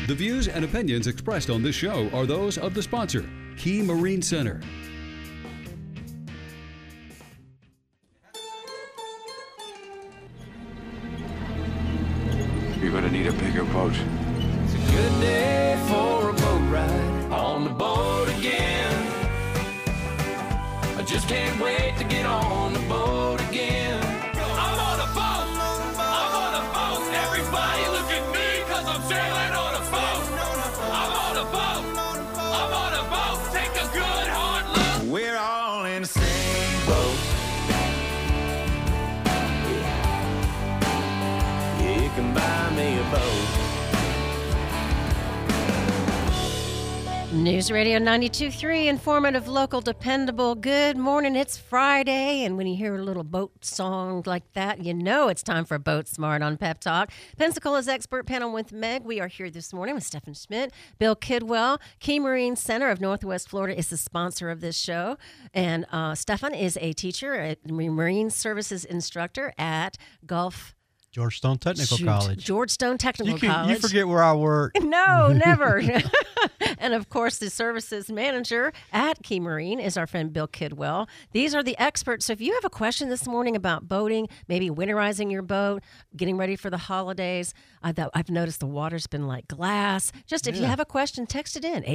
The views and opinions expressed on this show are those of the sponsor, Key Marine Center. You're gonna need a bigger boat. It's a good day for a boat ride on the boat again. I just can't wait to get on the boat again. I'm on a boat! I'm on a boat! Everybody look at me, cause I'm sailing on a boat! I'm on a boat! I'm on a boat! Take a good hard look! We're all in the same boat. Yeah, you can buy me a boat. News Radio 92.3, informative, local, dependable. Good morning. It's Friday, and when you hear a little boat song like that, you know it's time for Boat Smart on Pep Talk. Pensacola's expert panel with Meg. We are here this morning with Stephen Schmidt, Bill Kidwell. Key Marine Center of Northwest Florida is the sponsor of this show, and Stephen is a teacher, a marine services instructor at Gulf. Georgetown Technical College. Georgetown Technical College. You forget where I work. No, never. And, of course, the services manager at Key Marine is our friend Bill Kidwell. These are the experts. So if you have a question this morning about boating, maybe winterizing your boat, getting ready for the holidays, I've noticed the water's been like glass. Just if you have a question, text it in,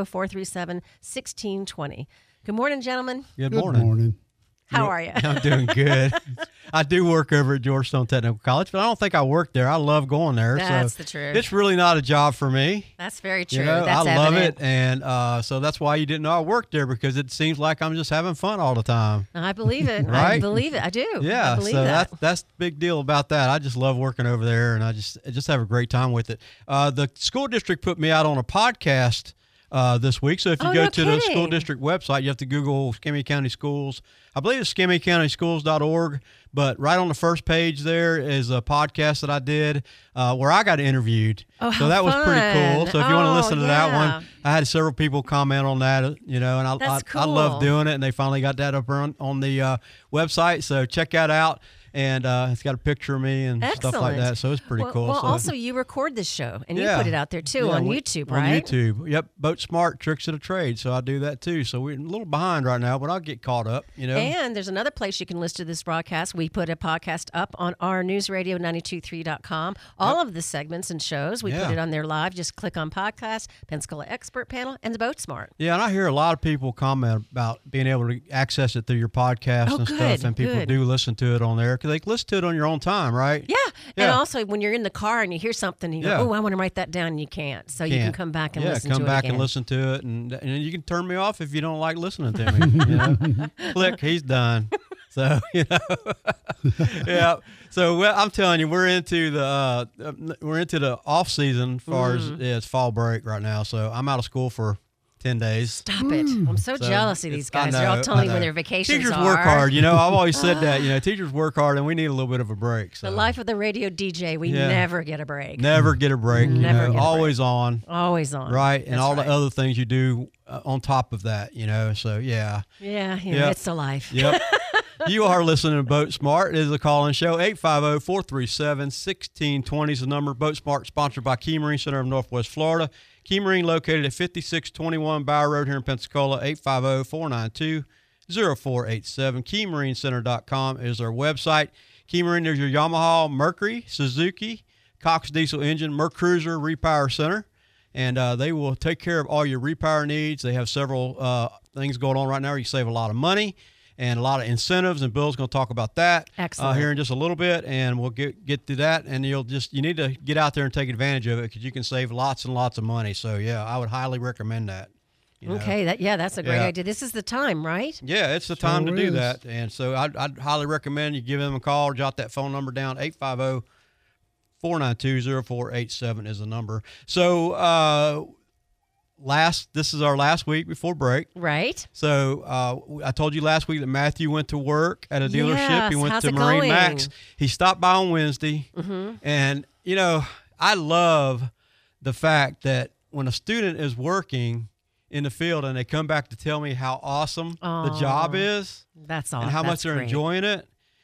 850-437-1620. Good morning, gentlemen. Good morning. How are you? I'm doing good. I do work over at Georgetown Technical College, but I don't think I work there. I love going there. That's so the truth. It's really not a job for me. That's very true. You know, That's I love evident. it, and so that's why you didn't know I worked there, because it seems like I'm just having fun all the time. I believe it. Right? I believe it. I do. Yeah, I believe so that. that's the big deal about that. I just love working over there, and I just have a great time with it. The school district put me out on a podcast this week. So if you go to the school district website, you have to Google Escambia County Schools. I believe it's escambiacountyschools.org, but right on the first page there is a podcast that I did where I got interviewed. Oh, so that was pretty cool. So if you want to listen to that yeah. one, I had several people comment on that, you know, and I love doing it, and they finally got that up on the website. So check that out. And it's got a picture of me and stuff like that, so it's pretty cool. Well, so, also you record this show, and you put it out there, too, on YouTube, on right? On YouTube, yep. Boat Smart, Tricks of the Trade, so I do that, too. So we're a little behind right now, but I'll get caught up, you know. And there's another place you can listen to this broadcast. We put a podcast up on our newsradio923.com. All of the segments and shows, we put it on there live. Just click on podcast, Pensacola Expert Panel, and the Boat Smart. Yeah, and I hear a lot of people comment about being able to access it through your podcast and stuff, and people do listen to it on there, because they can listen to it on your own time, right? Yeah. And also when you're in the car and you hear something, and you go, oh, I want to write that down, and you can't. So you can come back and listen to it come back again. and listen to it, and you can turn me off if you don't like listening to me. You know? Click, he's done. So, you know, yeah. So I'm telling you, we're into the off season as far as it's fall break right now. So I'm out of school for 10 days. Stop it. I'm so jealous of these guys. They're all telling me when their vacations teachers are. Work hard. You know, I've always said that. You know, teachers work hard, and we need a little bit of a break. So. The life of the radio DJ, we never get a break. Never get a break. Never get a always break. on. Always on. Right, and all the other things you do on top of that, you know. So, yeah. Yeah, it's the life. Yep. You are listening to Boat Smart. It is a call-in show. 850-437-1620 is the number. Boat Smart, sponsored by Key Marine Center of Northwest Florida. Key Marine, located at 5621 Bower Road here in Pensacola. 850-492-0487. KeyMarineCenter.com is our website. Key Marine, there's your Yamaha, Mercury, Suzuki, Cox Diesel Engine, Mercruiser Repower Center. And they will take care of all your repower needs. They have several things going on right now where you save a lot of money and a lot of incentives, and Bill's going to talk about that here in just a little bit, and we'll get to that. And you need to get out there and take advantage of it, because you can save lots and lots of money. So yeah, I would highly recommend that. Okay, that's a great idea. This is the time, right? Yeah, it's the time to do that, and so I'd highly recommend you give them a call, jot that phone number down. 850-492-0487 is the number. So this is our last week before break. Right. So I told you last week that Matthew went to work at a dealership. Yes. He went How's to it Marine going? Max. He stopped by on Wednesday. Mm-hmm. And, you know, I love the fact that when a student is working in the field and they come back to tell me how awesome the job is, that's awesome, and how much they're enjoying it,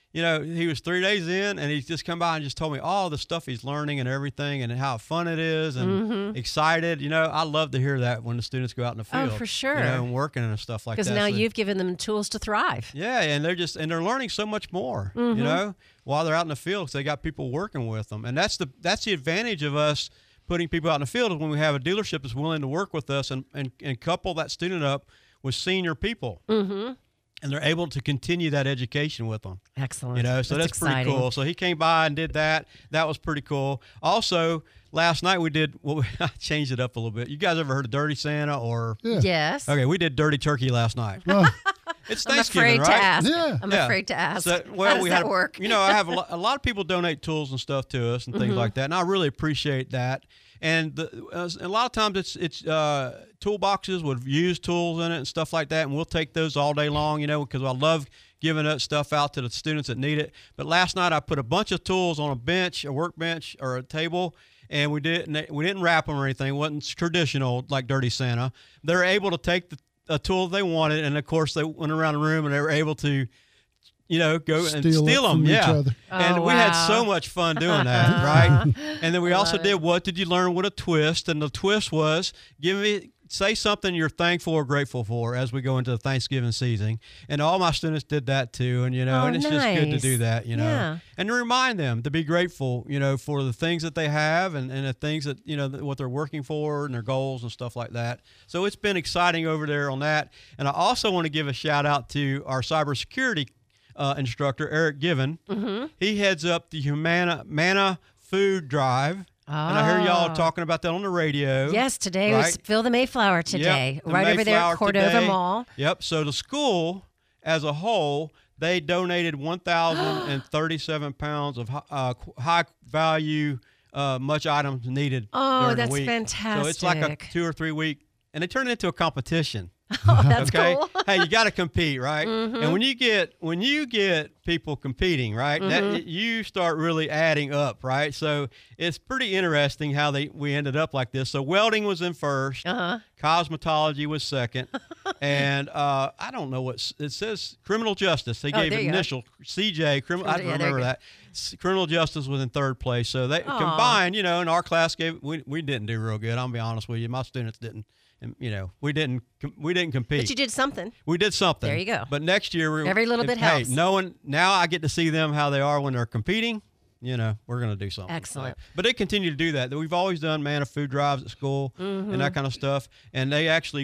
he was 3 days in, and he's just come by and just told me all the stuff he's learning and everything, and how fun it is, and excited. I love to hear that when the students go out in the field. Oh, for sure. And working and stuff like that. Because now you've given them tools to thrive. Yeah, and they're learning so much more. While they're out in the field, because they got people working with them, and that's the advantage of us putting people out in the field, is when we have a dealership that's willing to work with us and couple that student up with senior people. And they're able to continue that education with them. Excellent. So that's pretty cool. So he came by and did that. That was pretty cool. Also, last night we did, I changed it up a little bit. You guys ever heard of Dirty Santa or? Yeah. Yes. Okay, we did Dirty Turkey last night. It's Thanksgiving, I'm afraid right? to ask. Yeah. I'm afraid to ask. So, How does that work? I have a lot of people donate tools and stuff to us and things like that, and I really appreciate that. And a lot of times it's toolboxes with used tools in it and stuff like that, and we'll take those all day long, because I love giving that stuff out to the students that need it. But last night I put a bunch of tools on a workbench or a table, and we didn't wrap them or anything. It wasn't traditional like Dirty Santa. They're able to take a tool they wanted, and of course they went around the room and they were able to go and steal them. From each other. And we had so much fun doing that, right? And then we also did What Did You Learn with a Twist? And the twist was, say something you're thankful or grateful for as we go into the Thanksgiving season. And all my students did that too. And, and it's just good to do that, Yeah. and to remind them to be grateful, for the things that they have and the things that, what they're working for and their goals and stuff like that. So it's been exciting over there on that. And I also want to give a shout out to our cybersecurity instructor, Eric Given. He heads up the Mana Food Drive. And I hear y'all talking about that on the radio. Yes, today was Phil the Mayflower today, Yep, right over there at Cordova today. Mall. Yep. So the school as a whole, they donated 1,037 pounds of high value, much items needed during that's the week. fantastic. So it's like a 2 or 3 week, and they turn it into a competition. Oh, that's okay? cool. Hey, you got to compete, right? And when you get people competing, right, that you start really adding up, right? So it's pretty interesting how we ended up like this. So welding was in first, cosmetology was second, and I don't know what it says. Criminal justice. They gave initial CJ. I don't remember that. Criminal justice was in third place. So they combined, in our class we didn't do real good. I'll be honest with you. My students didn't. And, we didn't compete. But you did something. We did something. There you go. But next year, every little bit helps. Hey, now I get to see them how they are when they're competing. We're going to do something. Excellent. But they continue to do that. We've always done Mana food drives at school and that kind of stuff. And they actually,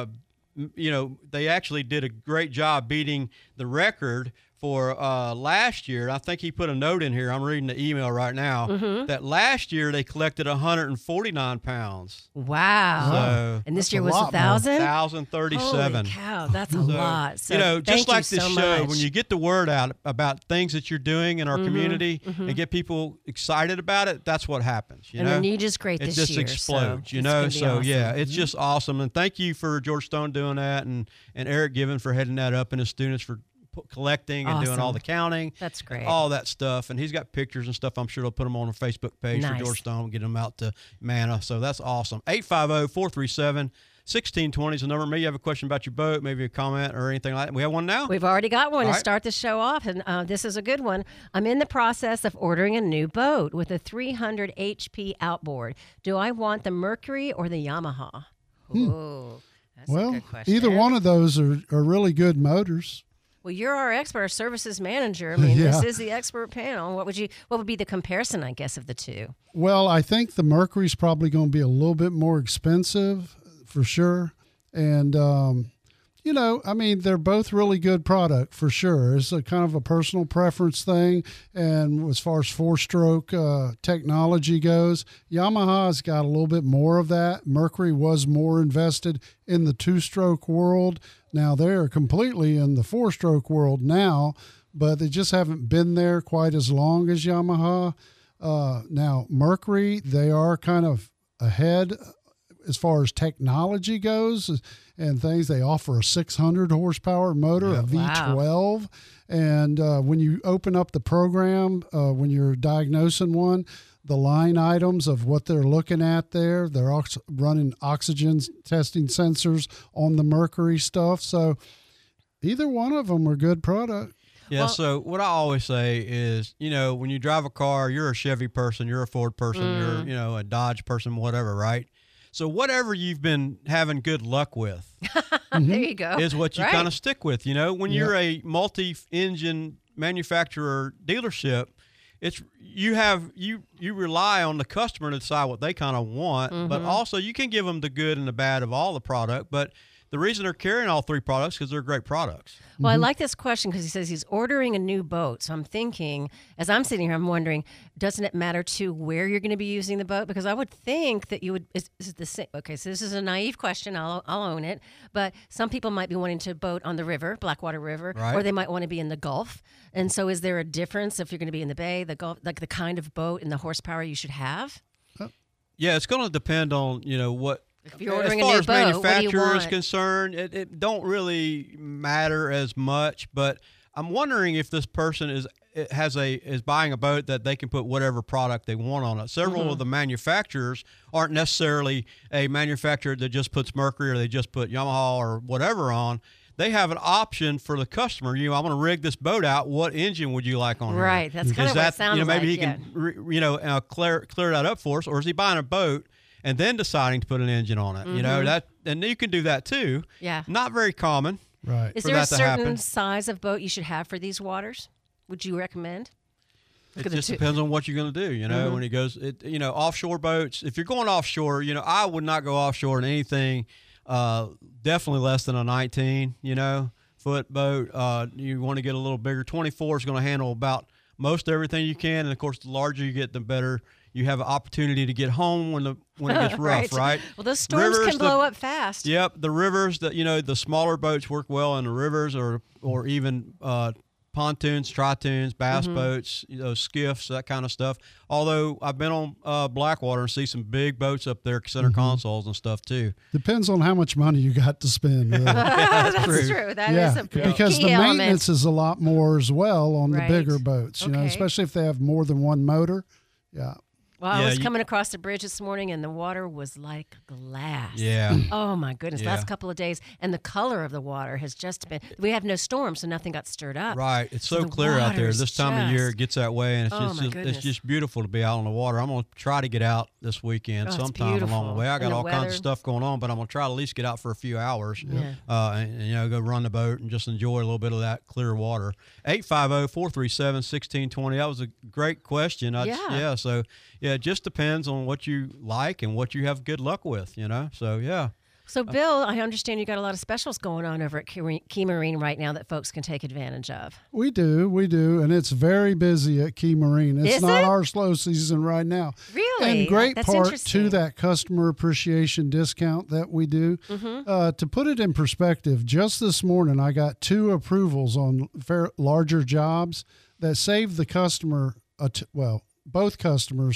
did a great job beating the record for last year. I think he put a note in here. I'm reading the email right now that last year they collected 149 pounds. Wow. So and this that's year a was lot 1,000? 1,037. Holy cow, that's a lot. So just thank like you this so show, much. when you get the word out about things that you're doing in our community and get people excited about it, that's what happens. And the need is great this year. It just explodes, so it's gonna be So awesome. yeah, it's just awesome. And thank you for George Stone doing that, and Eric Given for heading that up, and his students for collecting and doing all the counting. That's great. All that stuff. And he's got pictures and stuff. I'm sure they'll put them on our Facebook page for George Stone and get them out to Mana. So that's awesome. 850-437-1620 is the number. Maybe you have a question about your boat, maybe a comment or anything like that. We have one now? We've already got one All to right. start the show off, and this is a good one. I'm in the process of ordering a new boat with a 300 HP outboard. Do I want the Mercury or the Yamaha? Ooh, that's a good question. Either one of those are really good motors. Well, you're our expert, our services manager. I mean, this is the expert panel. What would be the comparison, I guess, of the two? Well, I think the Mercury's probably going to be a little bit more expensive for sure. And, they're both really good product for sure. It's a kind of a personal preference thing. And as far as four-stroke technology goes, Yamaha's got a little bit more of that. Mercury was more invested in the two-stroke world. Now they're completely in the four-stroke world now, but they just haven't been there quite as long as Yamaha. Now Mercury, they are kind of ahead as far as technology goes and things. They offer a 600 horsepower motor, a V12. And when you open up the program, when you're diagnosing one, the line items of what they're looking at there, they're running oxygen testing sensors on the Mercury stuff. So either one of them are good product. Yeah, so what I always say is, when you drive a car, you're a Chevy person, you're a Ford person, you're, a Dodge person, whatever, right? So whatever you've been having good luck with There you go. is what you Right. kind of stick with. When you're a multi-engine manufacturer dealership, you rely on the customer to decide what they kind of want, but also you can give them the good and the bad of all the product. But the reason they're carrying all three products because they're great products. Well, I like this question because he says he's ordering a new boat. So I'm thinking, as I'm sitting here, I'm wondering, doesn't it matter to where you're going to be using the boat? Because I would think that you would. Is it the same? Okay, so this is a naive question. I'll own it. But some people might be wanting to boat on the river, Blackwater River, Right. or they might want to be in the Gulf. And so, is there a difference if you're going to be in the Bay, the Gulf, like the kind of boat and the horsepower you should have? Yeah, it's going to depend on what. If you're ordering as far a new as boat, what do you manufacturer is want? concerned, it don't really matter as much. But I'm wondering if this person is buying a boat that they can put whatever product they want on it. Several of the manufacturers aren't necessarily a manufacturer that just puts Mercury or they just put Yamaha or whatever on. They have an option for the customer. I'm going to rig this boat out. What engine would you like on here? Right, that's kind Is of what it that, sounds maybe like, he can, clear that up for us, or is he buying a boat and then deciding to put an engine on it? And you can do that too. Yeah. Not very common. Right. Is for there a that to certain happen. size of boat you should have for these waters? Would you recommend? Look It at the just two- depends on what you're going to do. When he goes, offshore boats. If you're going offshore, I would not go offshore in anything. Definitely less than a 19. Foot boat. You want to get a little bigger. 24 is going to handle about most everything you can, and of course, the larger you get, the better you have an opportunity to get home when it gets rough, right? Well, those storms can blow up fast. Yep, the rivers that the smaller boats work well in the rivers, or even pontoons, tritoons, bass boats, skiffs, that kind of stuff. Although I've been on Blackwater and see some big boats up there, center consoles and stuff too. Depends on how much money you got to spend. Really. That's true. That is a because key the element. maintenance is a lot more as well on Right. the bigger boats. Okay. Especially if they have more than one motor. Yeah. Well, I Yeah, was you- coming across the bridge this morning, and the water was like glass. Yeah. Oh my goodness! Yeah. Last couple of days, and the color of the water has just been. We have no storm, so nothing got stirred up. Right, it's So so the clear out there. water's This time of year, just- it gets that way, and it's Oh, my it's goodness. just beautiful to be out on the water. I'm gonna try to get out this weekend Oh, it's sometime along beautiful. the way. I And got the all kinds weather. of stuff going on, but I'm gonna try to at least get out for a few hours, Yeah. and go run the boat and just enjoy a little bit of that clear water. 850-437-1620. That was a great question. Yeah. So it just depends on what you like and what you have good luck with. So yeah. So, Bill, I understand you got a lot of specials going on over at Key Marine right now that folks can take advantage of. We do, and it's very busy at Key Marine. It's Is not it? our slow season right now. Really? And great That's part interesting. to that customer appreciation discount that we do. To put it in perspective, just this morning I got 2 approvals on larger jobs that saved the customer, both customers,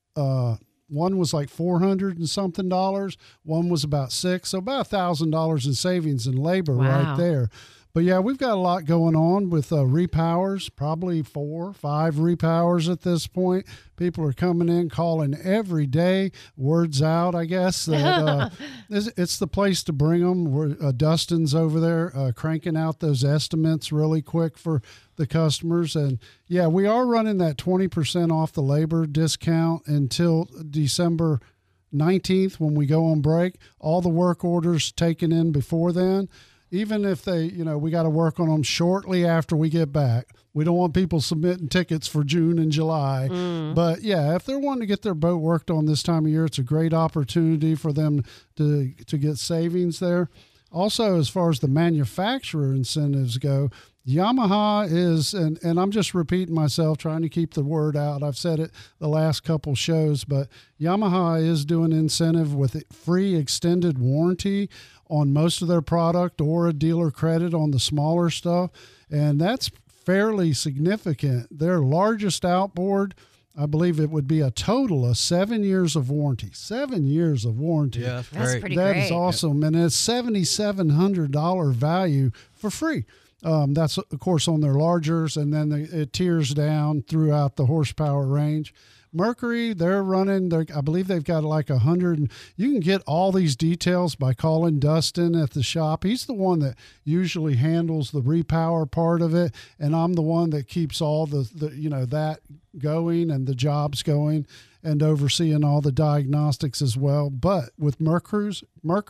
one was like $400 and something. One was about $600, so about $1,000 in savings in labor Wow. right there. But yeah, we've got a lot going on with repowers, probably 4 or 5 repowers at this point. People are coming in, calling every day. Word's out, I guess, that it's the place to bring them. Dustin's over there cranking out those estimates really quick for the customers. And yeah, we are running that 20% off the labor discount until December 19th when we go on break. All the work orders taken in before then. Even if they, we got to work on them shortly after we get back. We don't want people submitting tickets for June and July. But yeah, if they're wanting to get their boat worked on this time of year, it's a great opportunity for them to get savings there. Also, as far as the manufacturer incentives go, Yamaha is, and I'm just repeating myself, trying to keep the word out. I've said it the last couple shows, but Yamaha is doing incentive with free extended warranty on most of their product or a dealer credit on the smaller stuff. And that's fairly significant. Their largest outboard, I believe it would be a total of 7 years of warranty. 7 years of warranty. Yeah, that's That's great. pretty That great. is awesome. And it's $7,700 value for free. That's, of course, on their largers, and then it tiers down throughout the horsepower range. Mercury, they're running, I believe they've got like 100. And you can get all these details by calling Dustin at the shop. He's the one that usually handles the repower part of it, and I'm the one that keeps all the that going and the jobs going and overseeing all the diagnostics as well. But with Mercruiser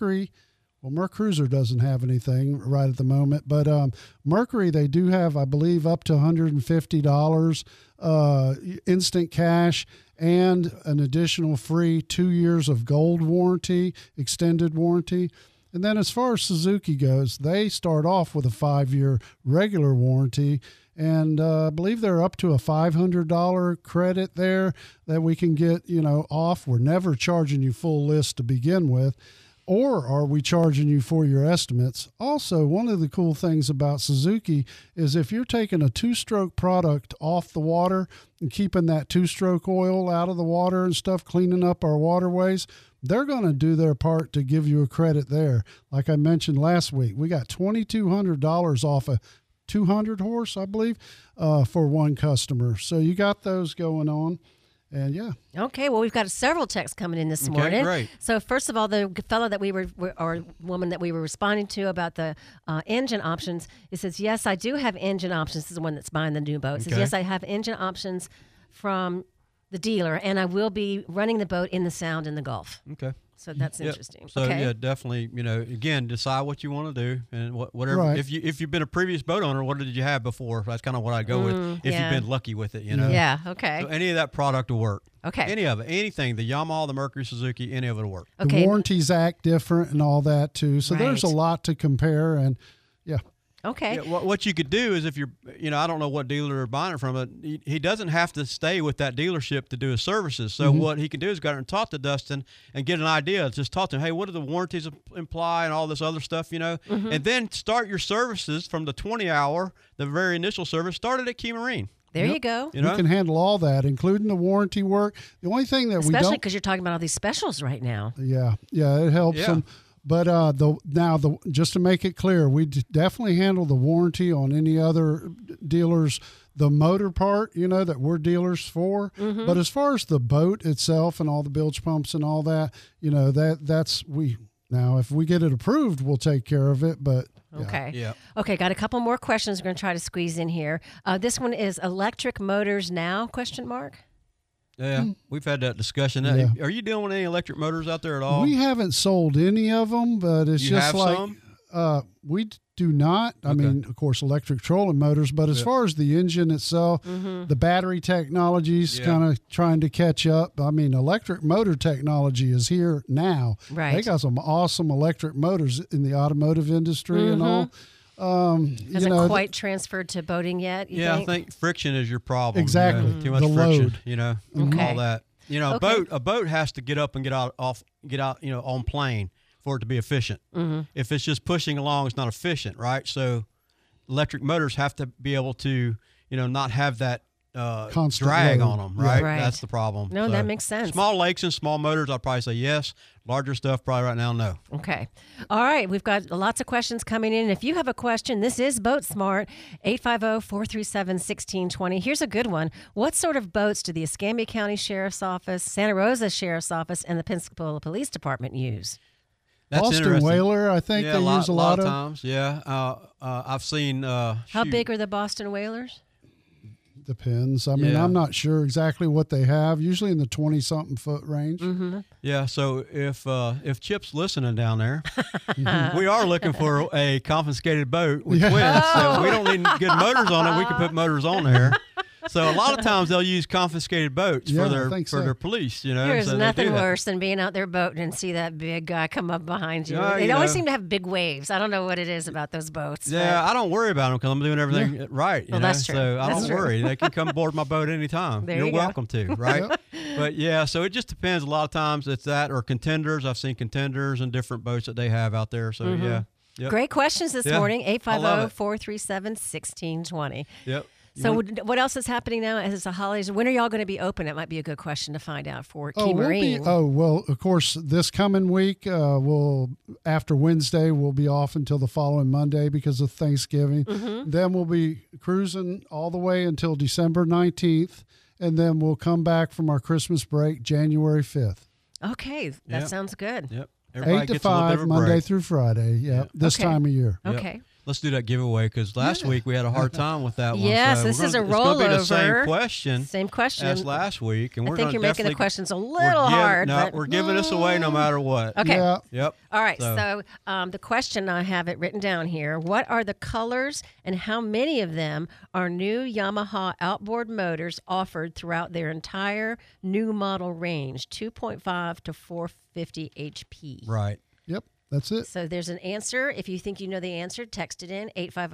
doesn't have anything right at the moment, but Mercury, they do have, I believe, up to $150 instant cash and an additional free 2 years of gold warranty, extended warranty. And then as far as Suzuki goes, they start off with a 5-year regular warranty. And I believe they're up to a $500 credit there that we can get, off. We're never charging you full list to begin with. Or are we charging you for your estimates? Also, one of the cool things about Suzuki is if you're taking a 2-stroke product off the water and keeping that 2-stroke oil out of the water and stuff, cleaning up our waterways, they're going to do their part to give you a credit there. Like I mentioned last week, we got $2,200 off a 200 horse, I believe, for one customer. So you got those going on. And yeah. Okay, well, we've got several texts coming in this morning. Great. So first of all, the fellow that or woman that we were responding to about the engine options, it says, yes, I do have engine options. This is the one that's buying the new boat. It says, yes, I have engine options from the dealer, and I will be running the boat in the Sound in the Gulf. Okay. So that's interesting. So okay. yeah, definitely. Again, decide what you want to do and whatever. Right. If you've been a previous boat owner, what did you have before? That's kind of what I go with. If yeah. you've been lucky with it, Yeah. Okay. So any of that product will work. Okay. Any of it, anything, the Yamaha, the Mercury, Suzuki, any of it will work. Okay. The warranties act different and all that too. So there's a Right. lot to compare, and yeah. Okay. Yeah, what you could do is if you're, I don't know what dealer you're buying it from, but he doesn't have to stay with that dealership to do his services. So what he can do is go out and talk to Dustin and get an idea. Just talk to him, hey, what do the warranties imply and all this other stuff, and then start your services from the 20-hour, the very initial service, started at Key Marine. There you go. We can handle all that, including the warranty work. The only thing that we don't, Especially because you're talking about all these specials right now. yeah, it helps them. But just to make it clear, we definitely handle the warranty on any other dealers, the motor part, that we're dealers for. But as far as the boat itself and all the bilge pumps and all that, now if we get it approved, we'll take care of it. But yeah. Okay. Yeah. Okay, got a couple more questions we're going to try to squeeze in here. This one is electric motors now, ? Yeah, we've had that discussion. Yeah. Are you dealing with any electric motors out there at all? We haven't sold any of them, but it's You just have like some? we do not. I mean, of course, electric trolling motors, but as far as the engine itself, the battery technology is kind of trying to catch up. I mean, electric motor technology is here now. Right. They got some awesome electric motors in the automotive industry and all. Hasn't quite transferred to boating yet, you I think? think friction is your problem. Exactly. Too much The friction, load. Okay. all that. A boat has to get up and get out, on plane for it to be efficient. If it's just pushing along, it's not efficient, right? So electric motors have to be able to, not have that Constant drag load. on them, right? Right. That's the problem. No, that makes sense. Small lakes and small motors, I'd probably say yes. Larger stuff, probably right now, no. Okay. All right. We've got lots of questions coming in. If you have a question, this is Boat Smart, 850-437-1620. Here's a good one. What sort of boats do the Escambia County Sheriff's Office, Santa Rosa Sheriff's Office, and the Pensacola Police Department use? That's Boston interesting. Whaler, I think they use a lot of. times. Yeah, I've seen. How big are the Boston Whalers? Depends. I mean, Yeah. I'm not sure exactly what they have. Usually in the 20-something foot range. Yeah, so if Chip's listening down there, we are looking for a confiscated boat with twins. So we don't need good motors on it. We can put motors on there. So a lot of times they'll use confiscated boats Yeah, for I think so. their police. There's so they nothing do that. worse than being out there boating and see that big guy come up behind you. Yeah, They you always know. seem to have big waves. I don't know what it is about those boats. Yeah, I don't worry about them because I'm doing everything right. Well, that's true. So I That's don't true. worry. They can come aboard my boat anytime. There You're you go. welcome to, right? But yeah, so it just depends. A lot of times it's that or contenders. I've seen contenders and different boats that they have out there. So yeah. Yep. Great questions this Yeah, morning, I love it. 850-437-1620. Yep. So what else is happening now as it's the holidays? When are y'all going to be open? It might be a good question to find out for Key Marine. Well, of course, this coming week, after Wednesday, we'll be off until the following Monday because of Thanksgiving. Then we'll be cruising all the way until December 19th. and then we'll come back from our Christmas break January 5th. Okay, that Yep. sounds good. Yep. Everybody 8 to gets a little bit 5, of a Monday break. through Friday. Yeah, this Okay. time of year. Yep. Okay. Let's do that giveaway because last week we had a hard time with that one. Yes, so this is a It's going to be the same rollover. question Same question. as last week, and I we're think gonna you're making the definitely- questions a we're little giv- hard. No, but we're giving this away no matter what. okay. Yeah. Yep. All right. So- So the question, I have it written down here. What are the colors and how many of them are new Yamaha outboard motors offered throughout their entire new model range, 2.5 to 450 HP? Right. Yep, that's it. So there's an answer. If you think you know the answer, text it in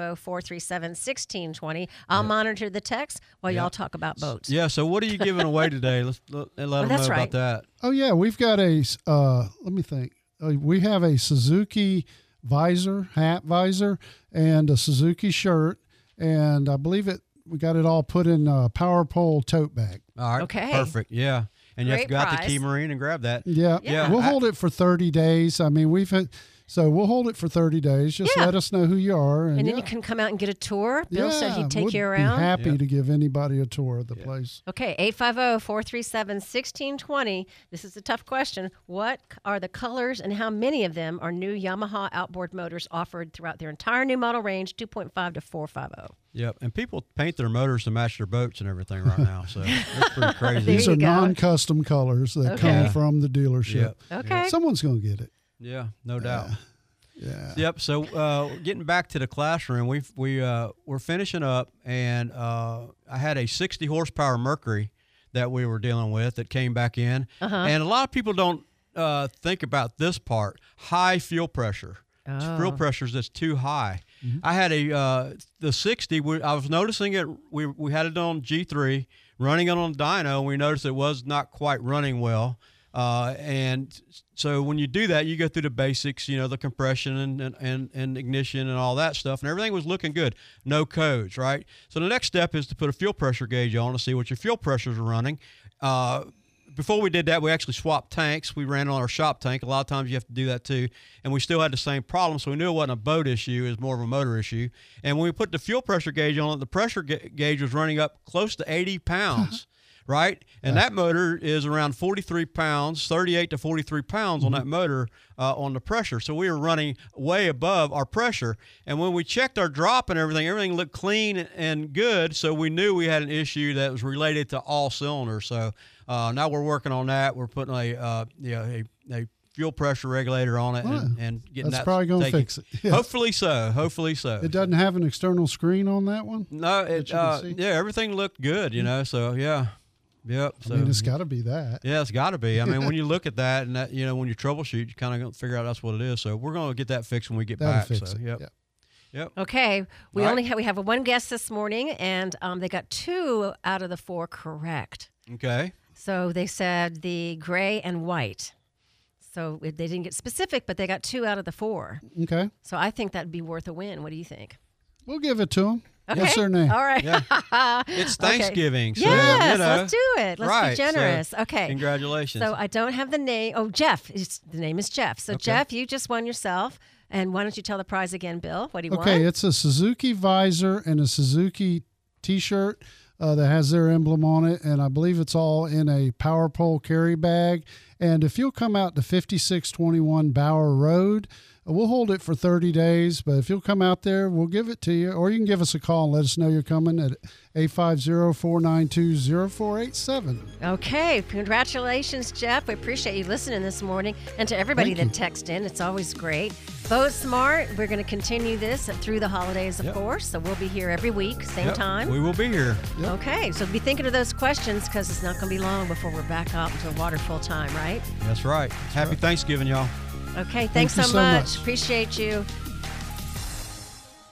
850-437-1620. I'll monitor the text while y'all talk about boats. Yeah. So what are you giving away today? Let them know that's about right. that. Oh yeah, we've got a. Let me think. We have a Suzuki hat visor, and a Suzuki shirt, and I believe we got it all put in a Power Pole tote bag. All right. Okay. Perfect. Yeah. And you have to Great go out to prize. Key Marine and grab that. Yeah, Yeah. We'll hold it for 30 days. I mean, so we'll hold it for 30 days. Just Yeah. let us know who you are, And then yeah. you can come out and get a tour. Bill said he'd take would you be around. happy Yeah. to give anybody a tour of the place. Okay, 850-437-1620. This is a tough question. What are the colors and how many of them are new Yamaha outboard motors offered throughout their entire new model range, 2.5 to 450? Yep. And people paint their motors to match their boats and everything right now. So it's pretty crazy. There These you are go. non-custom colors that Okay. come from the dealership. Yep. Okay. Someone's going to get it. Yeah. No doubt. Yeah. Yep. So getting back to the classroom, we're finishing up, and I had a 60 horsepower Mercury that we were dealing with that came back in, and a lot of people don't think about this part: high fuel pressure. Fuel pressures that's too high. I had the 60. I was noticing it. We had it on G3, running it on dyno. We noticed it was not quite running well. And so when you do that, you go through the basics, the compression and ignition and all that stuff, and everything was looking good. No codes, right? So the next step is to put a fuel pressure gauge on to see what your fuel pressures are running. Before we did that, we actually swapped tanks. We ran on our shop tank. A lot of times you have to do that too. And we still had the same problem, so we knew it wasn't a boat issue. It was more of a motor issue. And when we put the fuel pressure gauge on it, the pressure gauge was running up close to 80 pounds. Right? And that motor is around 43 pounds, 38 to 43 pounds on that motor on the pressure. So we were running way above our pressure. And when we checked our drop and everything looked clean and good. So we knew we had an issue that was related to all cylinders. So now we're working on that. We're putting a fuel pressure regulator on it and getting That's that probably going to taken. fix it. Yeah. Hopefully so. Hopefully so. It doesn't have an external screen on that one? No, that you can see? yeah, everything looked good, So yeah. Yep. So, I mean, it's got to be that. yeah, it's got to be. I mean, when you look at that and that, when you troubleshoot, you kind of figure out that's what it is. So we're going to get that fixed when we get That'll back. fix So, it. yep. Yep. Yep. Okay, we Right. only have one guest this morning, and they got 2 out of the 4 correct. Okay. So they said the gray and white. So they didn't get specific, but they got 2 out of the 4. Okay. So I think that'd be worth a win. What do you think? We'll give it to them. Okay. What's their name? All right. Yeah. It's Thanksgiving. So, Yes, let's do it. Let's right, be so generous. Okay. Congratulations. So I don't have the name. Oh, Jeff. The name is Jeff. So Okay. Jeff, you just won yourself. And why don't you tell the prize again, Bill? What do you Okay, want? it's a Suzuki visor and a Suzuki T-shirt that has their emblem on it, and I believe it's all in a Power Pole carry bag. And if you'll come out to 5621 Bower Road, we'll hold it for 30 days, but if you'll come out there, we'll give it to you. Or you can give us a call and let us know you're coming at 850-492-0487. Okay. Congratulations, Jeff. We appreciate you listening this morning. And to everybody Thank that texted in, it's always great. Vote Smart. We're going to continue this through the holidays, of course. So we'll be here every week, same Yep, time. we will be here. Okay. So be thinking of those questions because it's not going to be long before we're back out into the water full time, right? That's right. Happy Thanksgiving, y'all. Okay. Thanks you so so much. much. Appreciate you.